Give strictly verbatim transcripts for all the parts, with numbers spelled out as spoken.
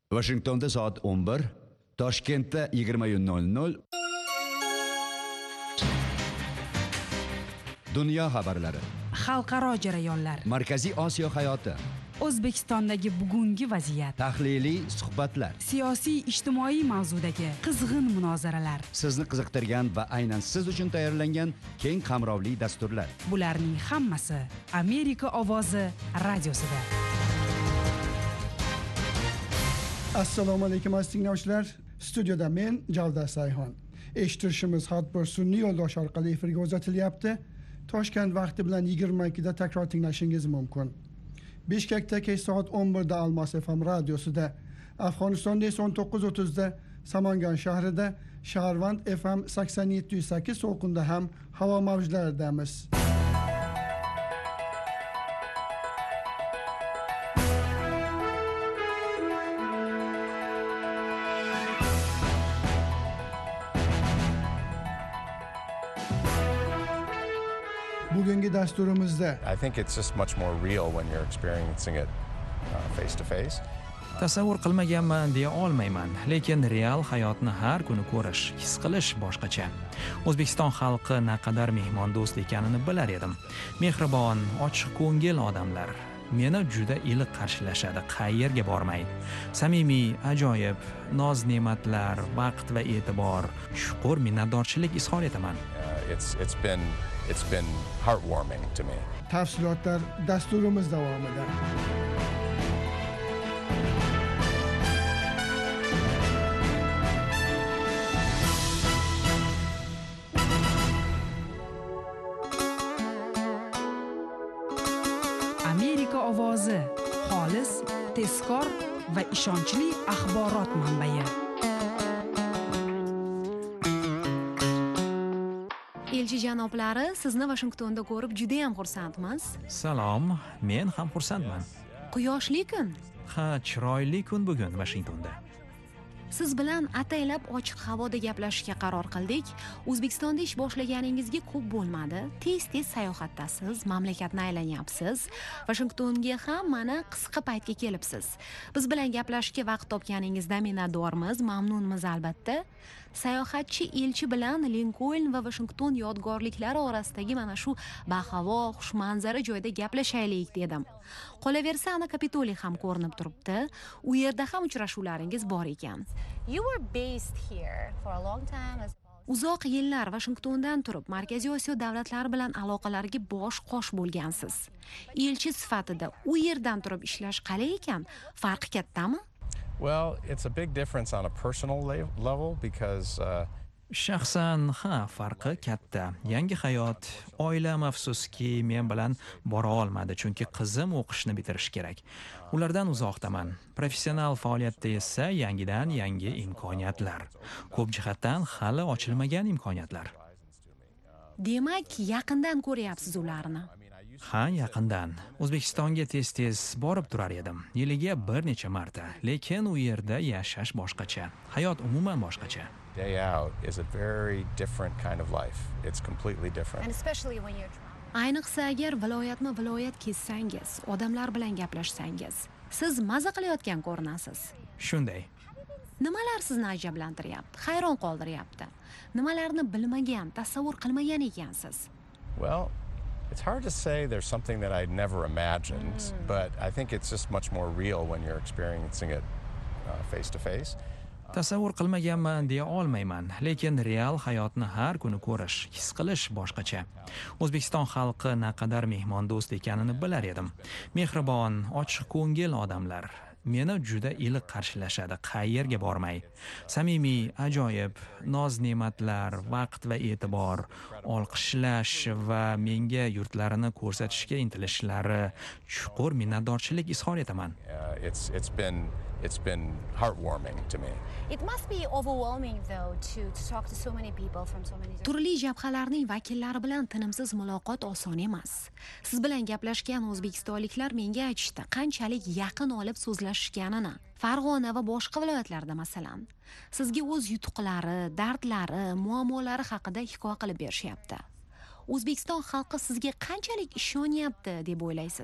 Washingtonda soat o'n bir, Toshkentda yigirma nol nol. Dunyo xabarlari. Xalqaro jarayonlar. Markaziy Osiyo hayoti. O'zbekistondagi bugungi vaziyat. Tahliliy suhbatlar. Siyosiy ijtimoiy mavzudagi qizg'in munozaralar. Sizni qiziqtirgan va aynan siz uchun tayyorlangan keng qamrovli dasturlar. Bularning hammasi Amerika ovozi radiosida. Assalomu alaykum aziz tinglovchilar. Studiyada men Javdar Sayxon. Eshittirishimiz har bir sun'iy yo'ldosh orqali efirga uzatilyapti. Toshkent vaqti bilan yigirma ikkida takror tinglashingiz mumkin. Bishkekda kech soat o'n birda Almas F M radiosida, Afg'onistonda esa o'n to'qqiz o'ttizda Samangan shahrida, Shaharvand F M sakson yetti nuqta sakkiz to'lqinda ham havo mavjlaridamiz. Bugungi dasturimizda I think it's just much more real when you're experiencing it uh, face to face. Tasavvur qilmaganman deya olmayman, lekin real hayotni har kuni ko'rish, his qilish boshqacha. O'zbekiston xalqi naqadar mehmondo'st ekanini bilar edim. Mehribon, ochiq ko'ngil odamlar. Meni juda iliq qarshilashadi, qayerga bormay. Samimiy, ajoyib, noz-ne'matlar, vaqt va e'tibor, chuqur minnatdorchilik izhor etaman. Uh, it's it's been it's been heartwarming to me. Tafsilotlar dasturimiz davomida. Amerika ovozi, xolis, tezkor va ishonchli axborot manbai. Elchi janoblari, sizni Washingtonda ko'rib juda ham xursandmiz. Salom, men ham xursandman. Quyoshli kun. Ha, chiroyli kun bugun Washingtonda. Siz bilan ataylab ochiq havoda gaplashishga qaror qildik. O'zbekistonda ish boshlaganingizga ko'p bo'lmadi. Tez-tez sayohatdasiz, mamlakatni aylanyapsiz. Washingtonga ham mana qisqa paytga kelibsiz. Biz bilan gaplashishga vaqt topganingizdan minnatdormiz, mamnunmiz albatta. Sayohatchi elchi bilan Linkoln va Washington yodgorliklari orasidagi mana shu bahavo, xushmanzara joyda gaplashaylik dedim. Qolaversa, ana Kapitoliy ham ko'rinib turibdi. U yerda ham uchrashuvlaringiz bor ekan. You were based here for a long time as Uzoq yillar Washingtondan turib, Markaziy Osiyo davlatlari bilan aloqalarga bosh-qosh bo'lgansiz. Elchi sifatida u yerdan turib ishlash qalay ekan? Farqi kattami? Well, it's a big difference on a personal le- level because uh, Shaxsan, ha, farqi katta. Yangi hayot, oilam afsuski men bilan bora olmadi, chunki qizim o'qishni bitirish kerak. Ulardan uzoqdaman. Professional faoliyatda esa yangidan yangi imkoniyatlar. Ko'p jihatdan hali ochilmagan imkoniyatlar. Demak, yaqindan ko'ryapsiz ularni. Ha, yaqindan. O'zbekistonga tez-tez borib turar edim. Yiliga bir necha marta. Lekin u yerda yashash boshqacha. Hayot umuman boshqacha. day out is a very different kind of life. It's completely different. and especially when you're traveling. Ayniqsa agar viloyatma viloyat kezsangiz, odamlar bilan gaplashsangiz, siz maza qilayotgan ko'rinasiz. Shunday. Nimalar sizni ajablantiryapti, hayron qoldiryapti? Nimalarni bilmagan, tasavvur qilmagan ekansiz? Well, it's hard to say there's something that I'd never imagined, but I think it's just much more real when you're experiencing it uh, face to face. Tasavvur qilmaganman deya olmayman, lekin real hayotni har kuni ko'rish, his qilish boshqacha. O'zbekiston xalqi naqadar mehmondo'st ekanini bilar edim. Mehribon, ochiq ko'ngil odamlar. Meni juda iliq qarshilashadi, qayerga bormay. Samimiy, ajoyib, noz-ne'matlar, vaqt va e'tibor, olqishlash va menga yurtlarini ko'rsatishga intilishlari, chuqur minnatdorchilik izhor etaman. Uh, it's it's been it's been heartwarming to me. It must be overwhelming though to, to talk to so many people from so many different Turli jabhalarning vakillari bilan tinimsiz muloqot oson emas. Siz bilan gaplashgan o'zbekistonliklar menga aytishdi, qanchalik yaqin olib so'zlashganini. Farg'ona va boshqa viloyatlarda masalan, sizga o'z yutuqlari, dardlari, muammolari haqida hikoya qilib berishyapti. O'zbekiston xalqi sizga qanchalik ishonyapti deb o'ylaysiz?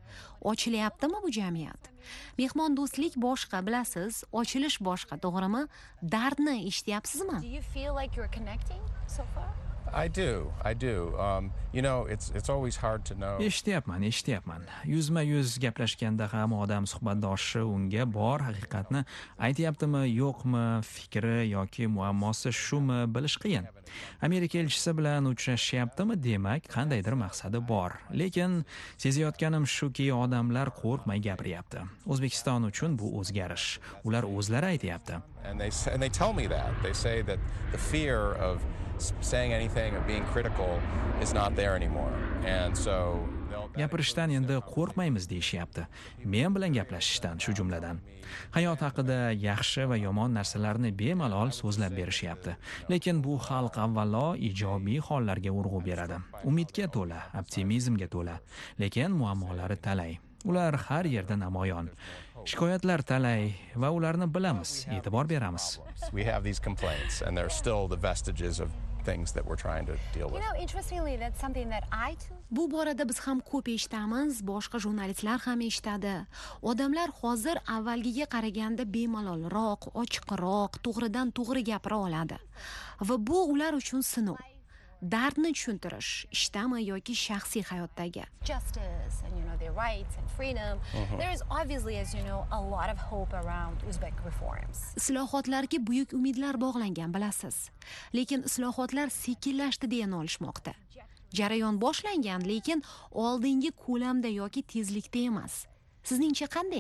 Ochilyaptimi bu jamiyat? Mehmondo'stlik boshqa, bilasiz, ochilish boshqa, to'g'rimi? Dardni eshityapsizmi? Do you feel like you're connecting so far? I do, I do. Um, you know, it's it's always hard to know. eshityapman eshityapman yuzma yuz gaplashganda ham odam suhbatdoshi unga bor haqiqatni aytyaptimi yo'qmi, fikri yoki muammosi shumi bilish qiyin. Amerika elchisi bilan uchrashyaptimi, demak qandaydir maqsadi bor. Lekin sezayotganim shuki, odamlar qo'rqmay gapiryapti. O'zbekiston uchun bu o'zgarish. Ular o'zlari aytyapti. And they say, and they tell me that. They say that the fear of saying anything or being critical is not there anymore. And so Gapirishdan endi qo'rqmaymiz deyishyapti. Men bilan gaplashishdan, shu jumladan. Hayot haqida yaxshi va yomon narsalarni bemalol so'zlab berishyapti. Lekin bu xalq avvalo ijobiy hollarga urg'u beradi. Umidga to'la, optimizmga to'la. Lekin muammolari talay. Ular har yerda namoyon. Shikoyatlar talay va ularni bilamiz, e'tibor beramiz. We have these complaints and there's still the vestiges of things that we're trying to deal You with. know, interestingly, that's something that I too. Bu borada biz ham ko'p eshitamiz, boshqa jurnalistlar ham eshitadi. Odamlar hozir avvalgiga qaraganda bemalolroq, ochiqroq, to'g'ridan to'g'ri gapira oladi. Va bu ular uchun sinov. Dardni tushuntirish, ishdami yoki shaxsiy hayotdagi. Justice and, you know, their rights and freedom. There is obviously, as you know, a lot of hope around Uzbek reforms. Islohotlarga buyuk umidlar bog'langan, bilasiz. Lekin islohotlar sekinlashdi deya nolishmoqda. Jarayon boshlangan, lekin oldingi ko'lamda yoki tezlikda emas. Sizningcha qanday?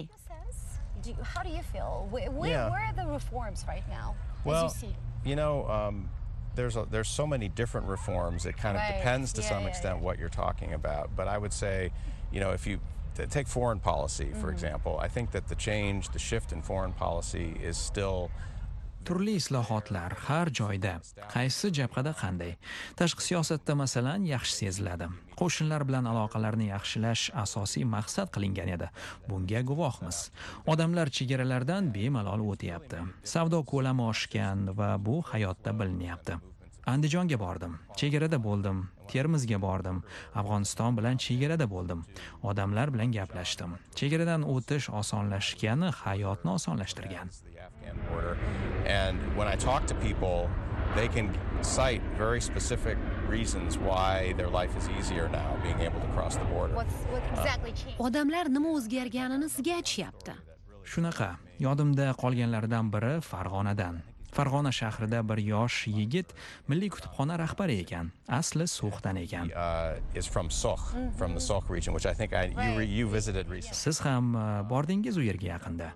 Do you, how do you feel? Where, where, Yeah. where are the reforms right now? Well, as you see. you know, um, there's a, there's so many different reforms. It kind of Right. depends to Yeah, some yeah, extent yeah. what you're talking about. But I would say, you know, if you t- take foreign policy, for example, I think that the change, the shift in foreign policy is still Turli islohotlar har joyda, qaysi jabhada qanday. Tashqi siyosatda masalan yaxshi seziladi. Qo'shinlar bilan aloqalarni yaxshilash asosiy maqsad qilingan edi. Bunga guvohmiz. Odamlar chegaralardan bemalol o'tyapti. Savdo ko'lami oshgan va bu hayotda bilinyapti. Andijonga bordim, chegarada bo'ldim, Termizga bordim, Afg'oniston bilan chegarada bo'ldim. Odamlar bilan gaplashdim. Chegaradan o'tish osonlashgani hayotni osonlashtirgan. the Afghan border. And when I talk to people, they can cite very specific reasons why their life is easier now being able to cross the border. What's, what exactly changed? Odamlar nima o'zgarganini sizga aytishyapti. Shunaqa, yodimda qolganlardan biri Farg'onadan. Farg'ona shahrida bir yosh yigit milliy kutubxona rahbari ekan. Asli So'xdan ekan. Uh, is from Soch, from the Soch region, which I think I, you, re, you visited recently. Siz ham uh, bordingiz u yerga yaqinda.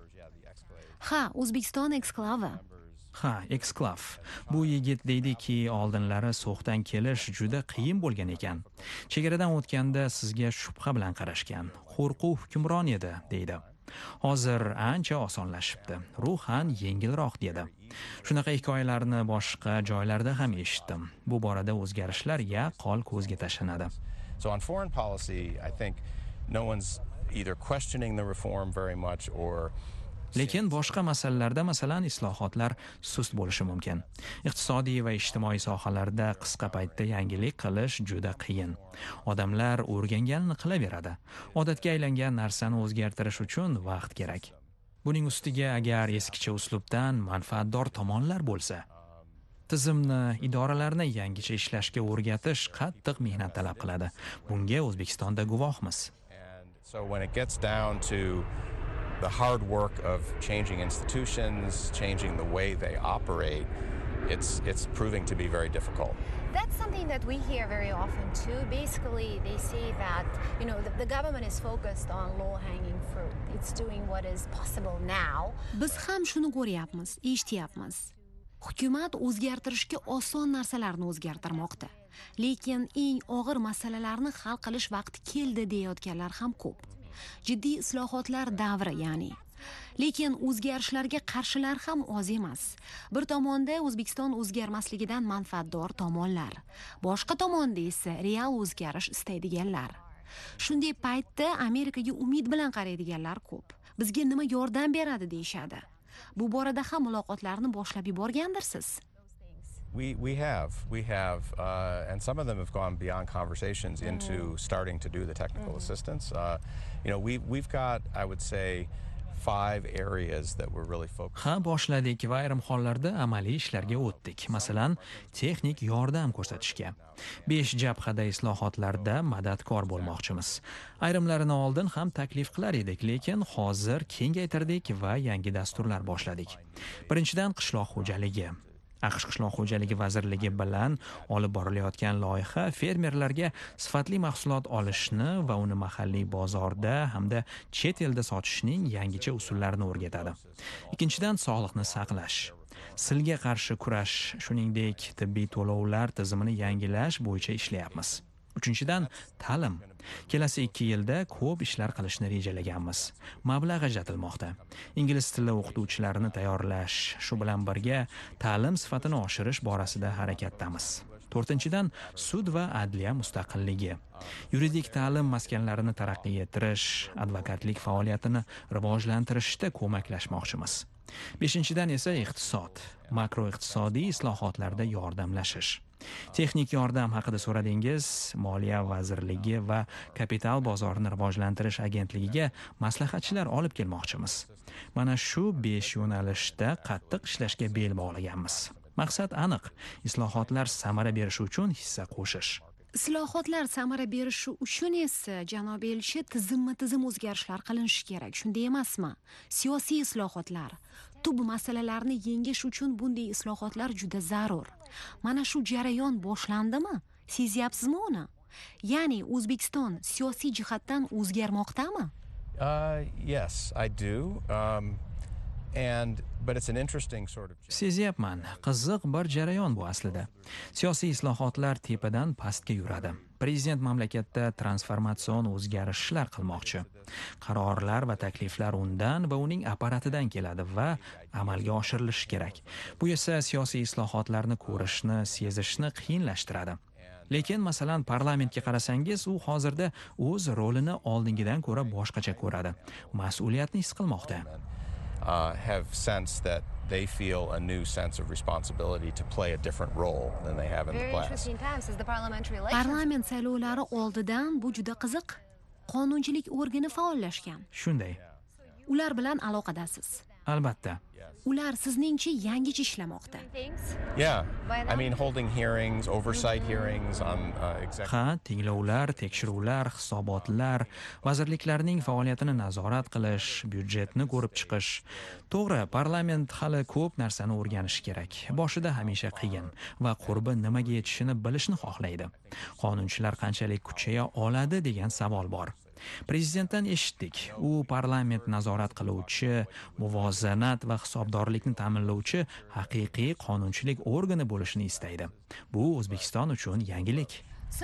Ha, O'zbekiston eksklavi. Ha, eksklav. Bu yigit deydiki, oldinlari So'xdan kelish juda qiyin bo'lgan ekan. Chegaradan o'tganda sizga shubha bilan qarashgan. Qo'rquv hukmron edi, deydi. Hozir ancha osonlashibdi. Ruhan yengilroq dedi. Shunaqa hikoyalarni boshqa joylarda ham eshitdim. Bu borada o'zgarishlar yaqqol ko'zga tashlanadi. So on foreign policy, I think no one's either questioning the reform very much or Lekin boshqa masalalarda, masalan, islohotlar sust bo'lishi mumkin. Iqtisodiy va ijtimoiy sohalarda qisqa paytda yangilik qilish juda qiyin. Odamlar o'rganganini qilaveradi. Odatga aylangan narsani o'zgartirish uchun vaqt kerak. Buning ustiga agar eskicha uslubdan manfaatdor tomonlar bo'lsa, tizimni, idoralarni yangicha ishlashga o'rgatish qattiq mehnat talab qiladi. Bunga O'zbekistonda guvohmiz. And so when it gets down to the hard work of changing institutions, changing the way they operate, it's it's proving to be very difficult. That's something that we hear very often too. Basically, they say that, you know, the, the government is focused on low-hanging fruit. It's doing what is possible now. Biz ham shuni ko'ryapmiz, eshityapmiz. Hukumat o'zgartirishga oson narsalarni o'zgartirmoqda. Lekin eng og'ir masalalarni hal qilish vaqti keldi deyotganlar ham ko'p. Jiddiy islohotlar davri, ya'ni. Lekin o'zgarishlarga qarshilar ham oz emas. Bir tomonda O'zbekiston o'zgarmasligidan manfaatdor tomonlar, boshqa tomonda esa real o'zgarish istaydiganlar. Shunday paytda Amerikaga umid bilan qaraydiganlar ko'p. Bizga nima yordam beradi deyshadi. Bu borada ham muloqotlarni boshlab yuborgandirsiz. We we have we have uh, and some of them have gone beyond conversations mm-hmm. into starting to do the technical mm-hmm. assistance. Uh, you know, we we've got, I would say, five areas that we're really focused. Ha boshladik va ayrim hollarda amaliy ishlarga o'tdik. Masalan, texnik yordam ko'rsatishga. besh jabhada islohotlarda madadkor bo'lmoqchimiz. Ayrimlarini oldin ham taklif qilar edik, lekin hozir kengaytirdik va yangi dasturlar boshladik. Birinchidan qishloq xo'jaligi. AQSh Qishloq xo'jaligi vazirligi bilan olib borilayotgan loyiha fermerlarga sifatli mahsulot olishni va uni mahalliy bozorda hamda chet elda sotishning yangicha usullarini o'rgatadi. Ikkinchidan, sog'liqni saqlash. Silga qarshi kurash, shuningdek tibbiy to'lovlar tizimini yangilash bo'yicha ishlayapmiz. Uchinchidan, ta'lim. Kelasi ikki yilda ko'p ishlar qilishni rejalaganmiz. Mablag' ajratilmoqda. Ingliz tili o'qituvchilarini tayyorlash, shu bilan birga ta'lim sifatini oshirish borasida harakatdamiz. To'rtinchidan, sud va adliya mustaqilligi. Yuridik ta'lim maskanlarini taraqqiy ettirish, advokatlik faoliyatini rivojlantirishda ko'maklashmoqchimiz. Beshinchidan esa iqtisod, makroiqtisodiy islohotlarda yordamlashish. Texnik yordam haqida so'radingiz, Moliya vazirligi va Kapital bozorini rivojlantirish agentligiga maslahatchilar olib kelmoqchimiz. Mana shu besh yo'nalishda qattiq ishlashga bel bog'laganmiz. Maqsad aniq: islohotlar samara berishi uchun hissa qo'shish. Islohotlar samara berishi uchun esa, janob elchi, tizimma-tizim o'zgarishlar qilinishi kerak, shunday emasmi? Siyosiy islohotlar, tub masalalarni yengish uchun bunday islohotlar juda zarur. Mana shu jarayon boshlandimi? Sezyapsizmi uni? Ya'ni O'zbekiston siyosiy jihatdan o'zgarmoqdami? Uh, yes, I do. Um, and but it's an interesting sort of Sezyapman, qiziq bir jarayon bu aslida. Siyosiy islohotlar tepadan pastga yuradi. Prezident mamlakatda transformatsion o'zgarishlar qilmoqchi. Qarorlar va takliflar undan va uning apparatidan keladi va amalga oshirilishi kerak. Bu esa siyosiy islohotlarni ko'rishni, sezishni qiyinlashtiradi. Lekin masalan parlamentga qarasangiz, u hozirda o'z rolini oldingidan ko'ra boshqacha ko'radi. Mas'uliyatni his qilmoqda. Uh, have sensed that they feel a new sense of responsibility to play a different role than they have in the past. Parlament saylovlari oldidan bu juda qiziq. Qonunchilik organi faollashgan. Shunday. Ular bilan aloqadasiz. Albatta. Ular sizningcha yangicha ishlamoqda. Yeah, I mean holding hearings, oversight hearings on uh, executive. Ha, tinglovlar, tekshiruvlar, hisobotlar, vazirliklarning faoliyatini nazorat qilish, byudjetni ko'rib chiqish. To'g'ri, parlament hali ko'p narsani o'rganishi kerak. Boshida hamisha qiyin va qurbi nimaga yetishini bilishni xohlaydi. Qonunchilar qanchalik kuchaya oladi degan savol bor. Prezidentdan eshitdik. U parlament nazorat qiluvchi, muvozanat va hisobdorlikni ta'minlovchi haqiqiy qonunchilik organi bo'lishini istaydi. Bu O'zbekiston uchun yangilik.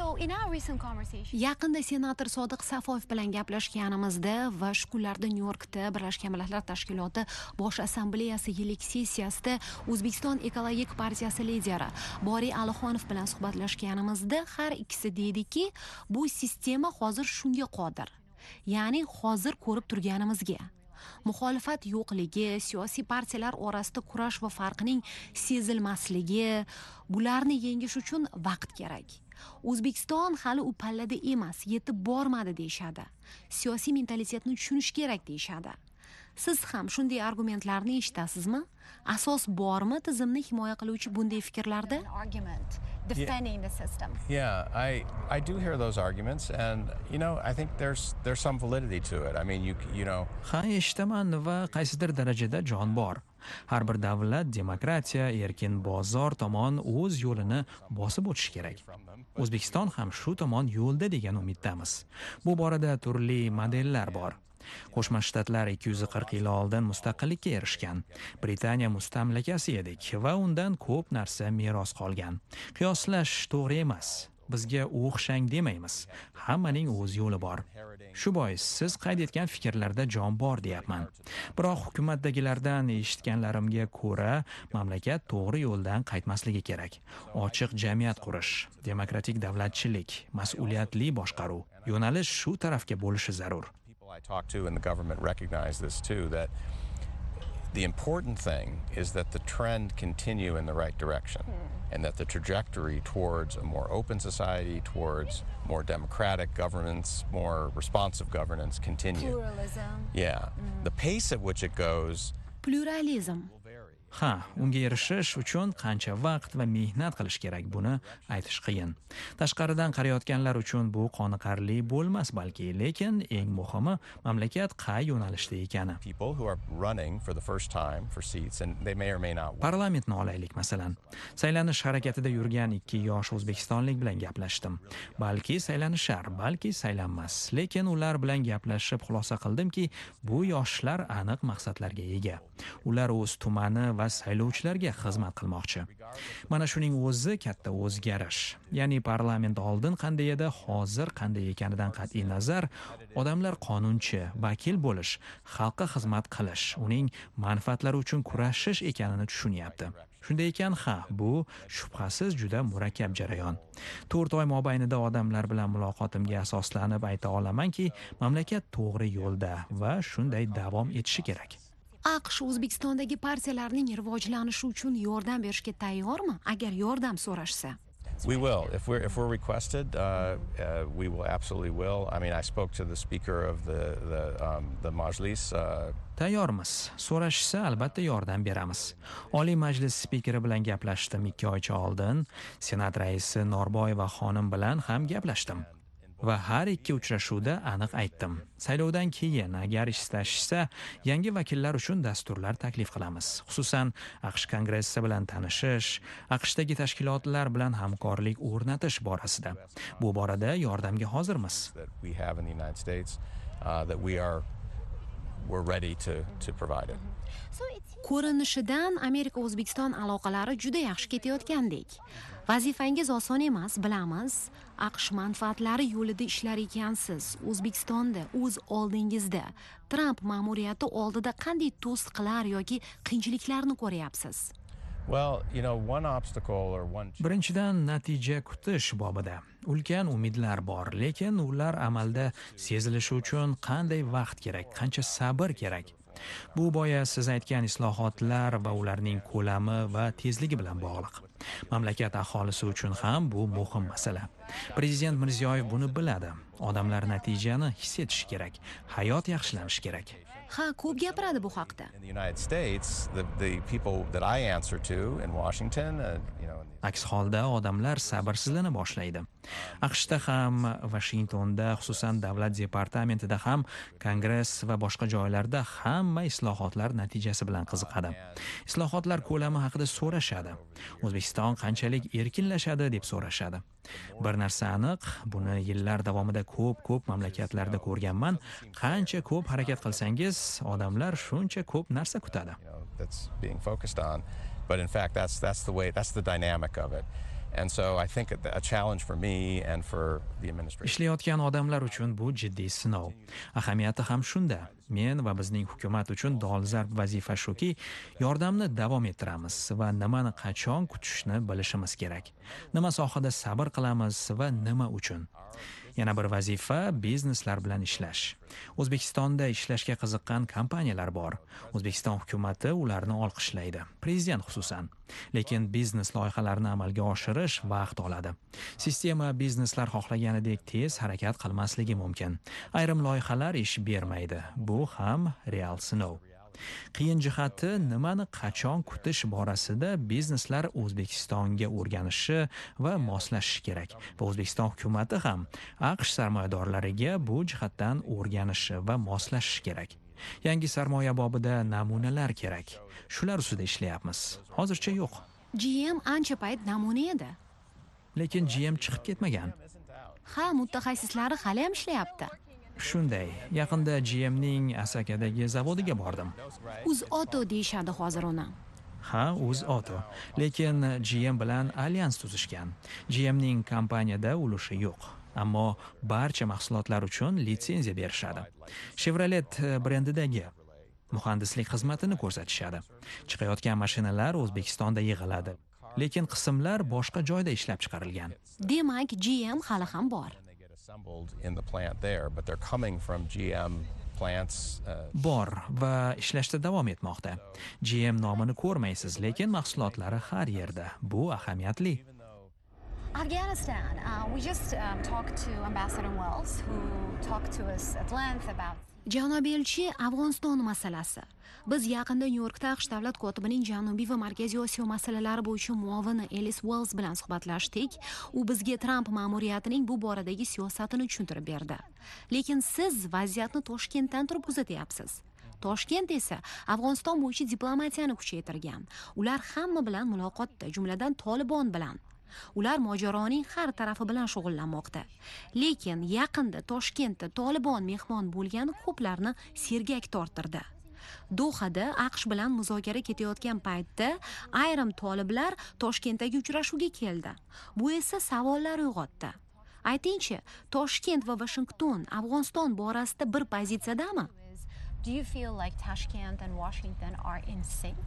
Yaqinda senator Sodiq Safoyev bilan gaplashganimizda va shu kunlarda Nyu-Yorkda Birlashgan Millatlar Tashkiloti Bosh Assambleyasi yillik sessiyasida O'zbekiston Ekologik partiyasi lideri Boriy Alixonov bilan suhbatlashganimizda har ikkisi deydiki, bu sistema hozir shunga qodir. Ya'ni hozir ko'rib turganimizga. Muxolifat yo'qligi, siyosiy partiyalar orasida kurash va farqning sezilmasligi, bularni yengish uchun vaqt kerak. O'zbekiston hali u pallada emas, yetib bormadi deyshadi. Siyosiy mentalitetni tushunish kerak deyshadi. Siz ham shunday argumentlarni eshitasizmi? Asos bormi tizimni himoya qiluvchi bunday fikrlarda? Defending the system. Yeah, I I do hear those arguments, and you know, I think there's there's some validity to it. I mean, you you know. Ha, eshitaman va qaysidir darajada jon bor. Har bir davlat demokratiya, erkin bozor tomon o'z yo'lini bosib o'tishi kerak. O'zbekiston ham shu tomon yo'lda degan umiddamiz. Bu borada turli modellar bor. Qo'shma Shtatlar ikki yuz qirq yil oldin mustaqillikka erishgan. Britaniya mustamlakasi edik va undan ko'p narsa meros qolgan. Qiyoslash to'g'ri emas. Bizga o'xshang demaymiz. Hammaning o'z yo'li bor. Shu bois siz qayd etgan fikrlarda jon bor deyapman. Biroq hukumatdagilardan eshitganlarimga ko'ra, mamlakat to'g'ri yo'ldan qaytmasligi kerak. Ochiq jamiyat qurish, demokratik davlatchilik, mas'uliyatli boshqaruv, yo'nalish shu tarafga bo'lishi zarur. I talk to in the government recognize this too, that The important thing is that the trend continue in the right direction mm. and that the trajectory towards a more open society, towards more democratic governance, more responsive governance continue. Pluralism. Yeah. Mm. The pace at which it goes. Pluralizm. Ha, unga erishish uchun qancha vaqt va mehnat qilish kerak, buni aytish qiyin. Tashqaridan qarayotganlar uchun bu qoniqarli bo'lmas balki, lekin eng muhimi mamlakat qay yo'nalishda ekani. People who are running for the first time for seats and they may or may not. Parlamentni olaylik masalan. Saylanish harakatida yurgan ikki yosh o'zbekistonlik bilan gaplashdim. Balki saylanishar, balki saylanmas, lekin ular bilan gaplashib xulosa qildimki, bu yoshlar aniq maqsadlarga ega. Ular o'z tumani va saylovchilarga xizmat qilmoqchi. Mana shuning o'zi katta o'zgarish. Ya'ni parlament oldin qanday edi, hozir qanday ekanidan qat'iy nazar, odamlar qonunchi, vakil bo'lish, xalqqa xizmat qilish, uning manfaatlari uchun kurashish ekanini tushunyapti. Shunday ekan, ha, bu shubhasiz juda murakkab jarayon. to'rt oy mobaynida odamlar bilan muloqotimga asoslanib ayta olamanki, mamlakat to'g'ri yo'lda va shunday davom etishi kerak. AQSh O'zbekistondagi partiyalarning rivojlanishi uchun yordam berishga tayyormi, agar yordam so'rashsa? We will. If we're if we're requested, uh, uh, we will absolutely will. I mean, I spoke to the speaker of the the um, the Majlis. Uh, Tayyormiz. So'rashsa albatta yordam beramiz. Oliy Majlis spikeri bilan gaplashdim ikki oycha oldin. Senat raisi Norboyeva xonim bilan ham gaplashdim. Va har ikki uchrashuvda aniq aytdim. Saylovdan keyin agar istashsa, yangi vakillar uchun dasturlar taklif qilamiz. Xususan, AQSh kongressi bilan tanishish, AQShdagi tashkilotlar bilan hamkorlik o'rnatish borasida. Bu borada yordamga hozirmiz. Ko'rinishidan Amerika O'zbekiston aloqalari juda yaxshi ketayotgandek. Vazifangiz oson emas, bilamiz. AQSh manfaatlari yo'lida ishlar ekansiz. O'zbekistonda o'z oldingizda Trump ma'muriyati oldida qanday to'siqlar yoki qiyinchiliklarni ko'ryapsiz? Well, you know, one obstacle or one Birinchidan natija kutish bobida ulkan umidlar bor, lekin ular amalda sezilishi uchun qanday vaqt kerak, qancha sabr kerak. Bu boya siz aytgan islohotlar va ularning ko'lami va tezligi bilan bog'liq. Mamlakat aholisi uchun ham bu muhim masala. Prezident Mirziyoyev buni biladi. Odamlar natijani his etishi kerak, hayot yaxshilanishi kerak. Ha, ko'p gapiradi bu haqda. In the United States, the the people that I answer to in Washington, uh, you know, Aks holda odamlar sabrsizlana boshlaydi. AQShda ham, Washingtonda, xususan davlat departamentida ham, kongress va boshqa joylarda hamma islohotlar natijasi bilan qiziqadi. Islohotlar ko'lami haqida so'rashadi. O'zbekiston qanchalik erkinlashadi deb so'rashadi. Bir narsa aniq, buni yillar davomida ko'p-ko'p mamlakatlarda ko'rganman. Qancha ko'p harakat qilsangiz, odamlar shuncha ko'p narsa kutadi. that's being focused on. But in fact, that's that's the way, that's the dynamic of it. And so I think a challenge for me and for the administration. Ishlayotgan odamlar uchun bu jiddiy sinov. Ahamiyati ham shunda. Men va bizning hukumat uchun dolzarb vazifa shuki, yordamni davom ettiramiz va nimani qachon kutishni bilishimiz kerak. Nima sohada sabr qilamiz va nima uchun. Yana bir vazifa bizneslar bilan ishlash. O'zbekistonda ishlashga qiziqqan kompaniyalar bor. O'zbekiston hukumatı ularni olqishlaydi. Prezident xususan. Lekin biznes loyihalarini amalga oshirish vaqt oladi. Sistema bizneslar xohlaganidek tez harakat qilmasligi mumkin. Ayrim loyihalar ish bermaydi. Bu ham real sinov. Qiyin jihati nimani qachon kutish borasida bizneslar O'zbekistonga o'rganishi va moslashishi kerak. Va O'zbekiston hukumatı ham AQSh sarmoyadorlariga bu jihatdan o'rganishi va moslashishi kerak. Yangi sarmoya bobida namunalar kerak. Shular ustida ishlayapmiz. Hozircha yo'q. G M ancha payt namuna edi. Lekin G M chiqib ketmagan. Ha, mutaxassislari hali ham ishlayapti. Shunday, yaqinda G M'ning Asakadagi zavodiga bordim. UzAuto deyshadi hozir uni. Ha, UzAuto. Lekin G M bilan alyans tuzishgan. G M'ning kompaniyada ulushi yo'q. Ammo barcha mahsulotlar uchun litsenziya berishadi. Chevrolet brendidagi muhandislik xizmatini ko'rsatishadi. Chiqayotgan mashinalar O'zbekistonda yig'iladi. Lekin qismlar boshqa joyda ishlab chiqarilgan. Demak, G M hali ham bor. assembled in the plant there, but they're coming from G M plants. Uh, bor va ishlashda davom etmoqda. G M nomini ko'rmaysiz, lekin mahsulotlari har yerda. Bu ahamiyatli. Afghanistan, uh, we just um, talked to Ambassador Wells, who talked to us at length about. Janob elchi, Afg'oniston masalasi. Biz yaqinda Nyu-Yorkda AQSh davlat kotibining Janubiy va Markaziy Osiyo masalalari bo'yicha muovini Ellis Wells bilan suhbatlashdik. U bizga Trump ma'muriyatining bu boradagi siyosatini tushuntirib berdi. Lekin siz vaziyatni Toshkentdan turib kuzatyapsiz. Toshkent esa Afg'oniston bo'yicha diplomatiyani kuchaytirgan. Ular hamma bilan muloqotda, jumladan Tolibon bilan. Ular mojaroning har tarafi bilan shug'ullanmoqda. Lekin yaqinda Toshkentda Tolibon mehmon bo'lgani ko'plarni sergak torttirdi. Dohada AQSh bilan muzokara ketayotgan paytda ayrim toliblar Toshkentdagi uchrashuvga keldi. Bu esa savollar uyg'otdi. Aytingchi, Toshkent va Washington Afg'oniston borasida bir pozitsiyadami? Do you feel like Tashkent and Washington are in sync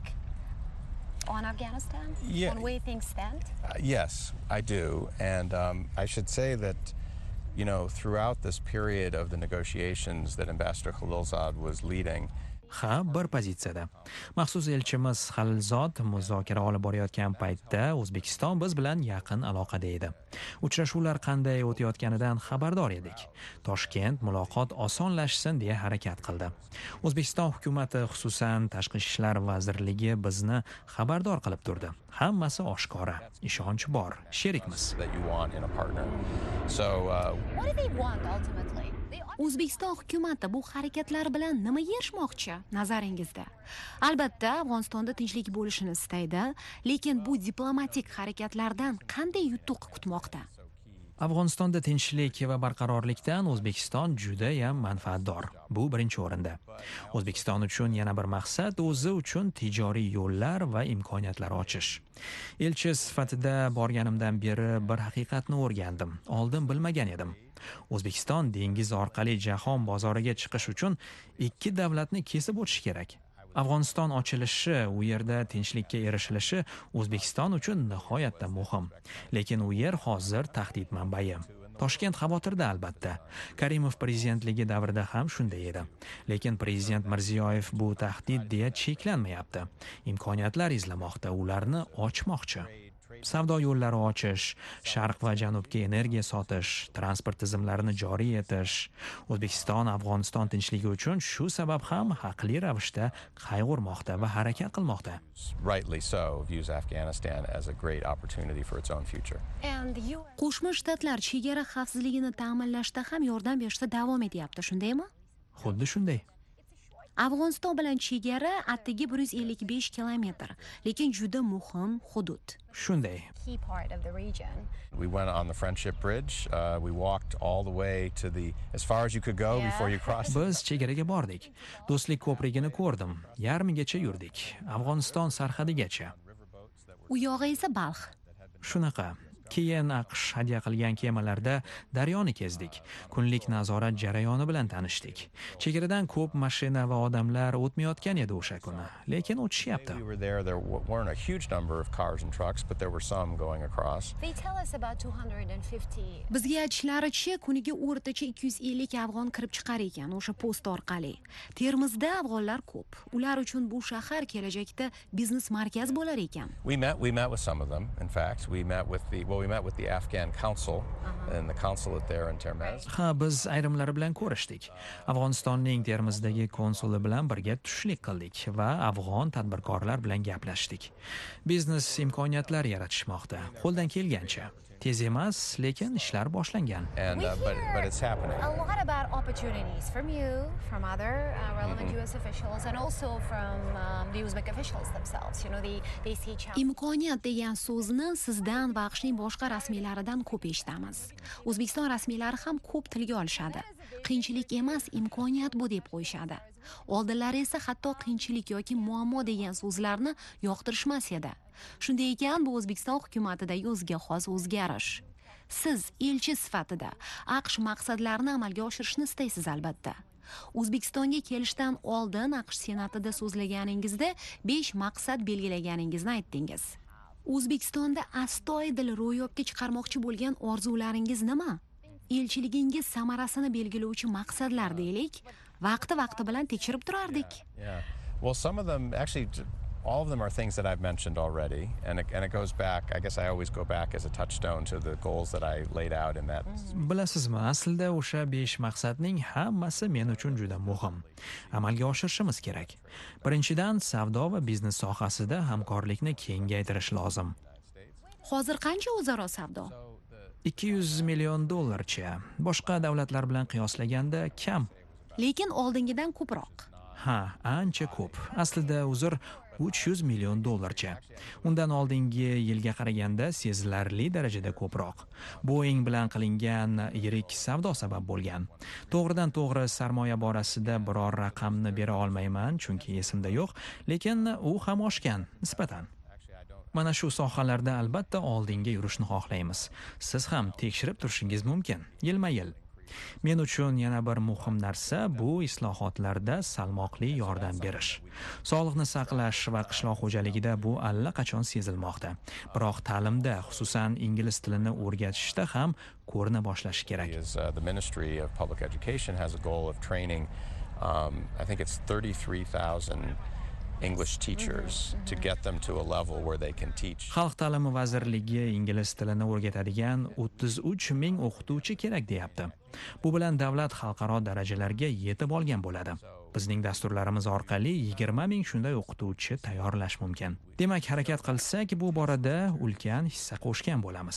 on Afghanistan? Yeah. On where things stand? Uh, yes, I do. And um, I should say that, you know, throughout this period of the negotiations that Ambassador Khalilzad was leading, Ha, bir pozitsiyada. Maxsus elchimiz Xalilzod muzokara olib borayotgan paytda O'zbekiston biz bilan yaqin aloqada edi. Uchrashuvlar qanday o'tayotganidan xabardor edik. Toshkent muloqot osonlashsin deya harakat qildi. O'zbekiston hukumatı, xususan Tashqi ishlar vazirligi bizni xabardor qilib turdi. Hammasi oshkora, ishonch bor, sherikmiz. that you want in a partner. So, uh, What do they want ultimately? They O'zbekiston hukumati bu harakatlar bilan nimaga erishmoqchi nazaringizda? Albatta, Afg'onistonda tinchlik bo'lishini istaydi, lekin bu diplomatik harakatlardan qanday yutuq kutmoqda? Afg'onistonda tinchlik va barqarorlikdan O'zbekiston juda ham manfaatdor. Bu birinchi o'rinda. O'zbekiston uchun yana bir maqsad o'zi uchun tijoriy yo'llar va imkoniyatlar ochish. Elchi sifatida borganimdan beri bir haqiqatni o'rgandim. Oldin bilmagan edim. O'zbekiston dengiz orqali jahon bozoriga chiqish uchun ikki davlatni kesib o'tish kerak. Afg'oniston ochilishi, u yerda tinchlikka erishilishi O'zbekiston uchun nihoyatda muhim. Lekin u yer hozir tahdid manbai. Toshkent xavotirda albatta. Karimov prezidentligi davrida ham shunday edi. Lekin prezident Mirziyoyev bu tahdid deya cheklanmayapti. Imkoniyatlar izlamoqda, ularni ochmoqchi. Savdo yo'llari ochish, sharq va janubga energiya sotish, transport tizimlarini joriy etish. O'zbekiston Afg'oniston tinchligi uchun shu sabab ham haqli ravishda qayg'urmoqda va harakat qilmoqda. rightly so, views Afghanistan as a great opportunity for its own future. and the U S Qo'shma Shtatlar chegara xavfsizligini ta'minlashda ham yordam berishda davom etyapti, shundaymi? Xuddi shunday. Afg'oniston bilan chegara atigi bir yuz ellik besh kilometr, lekin juda muhim hudud. Shunday. key part of the region. We went on the Friendship Bridge. Uh, we walked all the way to the, as far as you could go Yeah. before you crossed. Biz chegaraga bordik. Do'stlik ko'prigini ko'rdim. Yarmigacha yurdik. Afg'oniston sarhadigacha. U yog'i esa Balx. Shunaqa. Keyin AQSh hadya qilgan kemalarda daryoni kezdik. Kunlik nazorat jarayoni bilan tanishdik. Chegaradan ko'p mashina va odamlar o'tmayotgan edi o'sha kuni, lekin o'tishyapti. We were there. There w- weren't a huge number of cars and trucks, but there were some going across. They tell us about two hundred fifty. Bizga aytishlaricha kuniga o'rtacha ikki yuz ellik afg'on kirib chiqar ekan o'sha post orqali. Termizda afg'onlar ko'p. Ular uchun bu shahar kelajakda biznes markaz bo'lar ekan. We met. We met with some of them. In fact, we met with the well, we met with the Afghan Council and the consulate there in Termez. Ha, biz ayrimlari bilan ko'rishdik. Afg'onistonning Termizdagi konsuli bilan birga tushlik qildik va afg'on tadbirkorlar bilan gaplashdik. Biznes imkoniyatlar yaratishmoqda, qo'ldan kelgancha. Tez emas, lekin ishlar boshlangan. And We uh, but hear but it's happening. a lot about opportunities from you, from other uh, relevant U S officials, and also from um, the Uzbek officials themselves. You know, they they see challenges. Imkoniyat degan so'zni sizdan va AQShning boshqa rasmiylaridan ko'p eshitamiz. O'zbekiston rasmiylari ham ko'p tilga olishadi. Qiyinchilik emas, imkoniyat bu deb qo'yishadi. Oldinlari esa hatto qiyinchilik yoki muammo degan so'zlarni yoqtirishmas edi. Shunday ekan, bu O'zbekiston hukumatidagi o'ziga xos o'zgarish. Siz elchi sifatida AQSh maqsadlarini amalga oshirishni istaysiz albatta. O'zbekistonga kelishdan oldin AQSh senatida so'zlaganingizda besh maqsad belgilaganingizni aytdingiz. O'zbekistonda astoydil ro'yobga chiqarmoqchi bo'lgan orzularingiz nima? Elchiligingiz samarasini belgilovchi maqsadlar deylik, vaqti vaqti bilan tekshirib turardik. Yeah. Well, some of them actually all of them are things that I've mentioned already, and it, and it goes back, I guess I always go back as a touchstone to the goals that I laid out in that. Bilasizmi, aslida o'sha besh maqsadning hammasi men uchun juda muhim. Amalga oshirishimiz kerak. Birinchidan, savdo va biznes sohasida hamkorlikni kengaytirish lozim. Hozir qancha o'zaro savdo? ikki yuz million dollarcha. Boshqa davlatlar bilan qiyoslaganda kam. Lekin oldingidan ko'proq. Ha, ancha ko'p. Aslida uzr uch yuz million dollarcha. Undan oldingi yilga qaraganda sezilarli darajada ko'proq. Boeing bilan qilingan yirik savdo sabab bo'lgan. To'g'ridan to'g'ri sarmoya borasida biror raqamni bera olmayman, chunki esimda yo'q, lekin u ham oshgan nisbatan. Mana shu sohalarda albatta oldinga yurishni xohlaymiz. Siz ham tekshirib turishingiz mumkin, yilma-yil. Men uchun yana bir muhim narsa bu islohotlarda salmoqli yordam berish. Sog'liqni saqlash va qishloq xo'jaligida bu allaqachon sezilmoqda. Biroq ta'limda, xususan ingliz tilini o'rgatishda ham ko'rina boshlashi kerak. The Ministry of Public Education has a goal of training um, I think it's thirty-three thousand English teachers to get them to a level where they can teach. Xalq ta'limi vazirligi ingliz tilini o'rgatadigan o'ttiz uch ming o'qituvchi kerak deyapti. Bu bilan davlat xalqaro darajalarga yetib olgan bo'ladi. Bizning dasturlarimiz orqali yigirma ming shunday o'qituvchi tayyorlash mumkin. Demak, harakat qilsak, bu borada ulkan hissa qo'shgan bo'lamiz.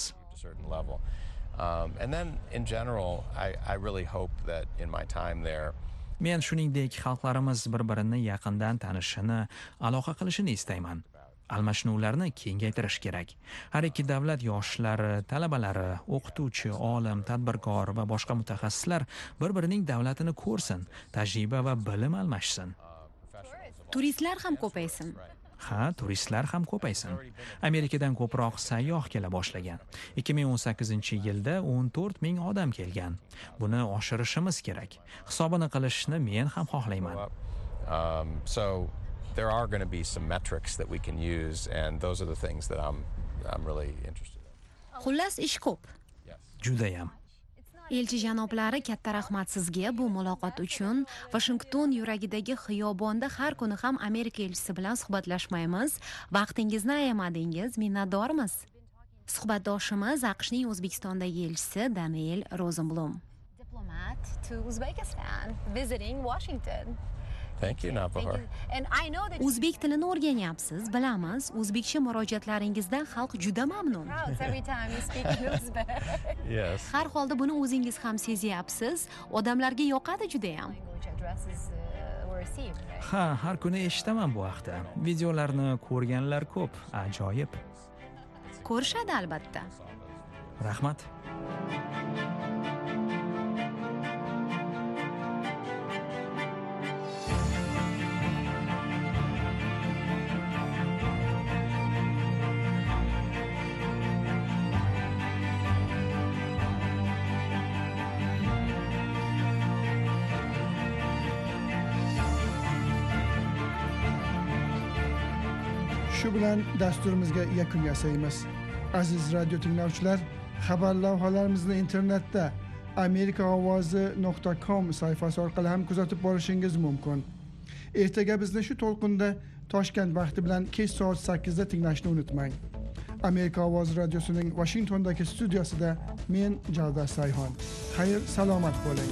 Um, and then in general, I, I really hope that in my time there Men shuningdek xalqlarimiz bir-birini yaqindan tanishini, aloqa qilishini istayman. Almashinuvlarni kengaytirish kerak. Har ikki davlat yoshlari, talabalari, o'qituvchi, olim, tadbirkor va boshqa mutaxassislar bir-birining davlatini ko'rsin, tajriba va bilim almashsin. Turistlar ham ko'paysin. Ha, turistlar ham ko'paysin. Amerikadan ko'proq sayyoh kela boshlagan. ikki ming o'n sakkizinchi yilda o'n to'rt ming odam kelgan. Buni oshirishimiz kerak. Hisobini qilishni men ham xohlayman. Um, so there are going to be some metrics that we can use, and those are the things that I'm I'm really interested in. Xullas ish ko'p. Judayam. Elchi janoblari, katta rahmat sizga bu muloqot uchun. Washington yuragidagi xiyobonda har kuni ham Amerika elchisi bilan suhbatlashmaymiz. Vaqtingizni ayamadingiz, minnatdormiz. Suhbatdoshimiz AQShning O'zbekistondagi elchisi Daniel Rosenblum. Diplomat to Uzbekistan visiting Washington. Thank you, Nabahar. And I know that O'zbek tilini o'rganyapsiz, bilamiz. O'zbekcha murojaatlaringizdan xalq juda mamnun. every time you speak in Uzbek. Yes. Har holda buni o'zingiz ham sezyapsiz. Odamlarga yoqadi juda ham. Language addresses uh, were received. Right? Ha, har kuni eshitaman bu haqda. Videolarni ko'rganlar ko'p, ajoyib. Ko'rishadi albatta. Rahmat. Shu bilan dasturimizga yakun yasaymiz. Aziz radio tinglovchilar, xabar lavhalarimizni internetda amerika ovozi nuqta com sayfasi orqali ham kuzatib borishingiz mumkin. Ertaga bizni shu to'lqinda Toshkent vaqti bilan kech soat sakkizda tinglashni unutmang. Amerika ovozi radiosining Washingtondagi studiyasida men Javdar Sayhon. Xayr, salomat bo'ling.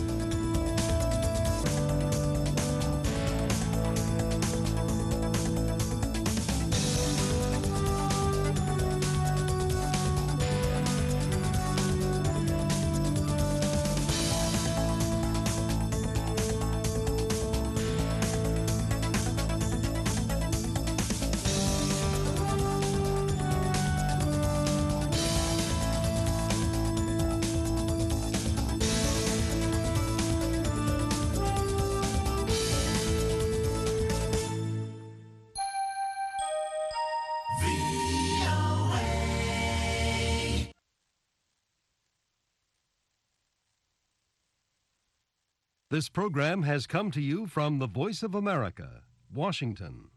This program has come to you from the Voice of America, Washington.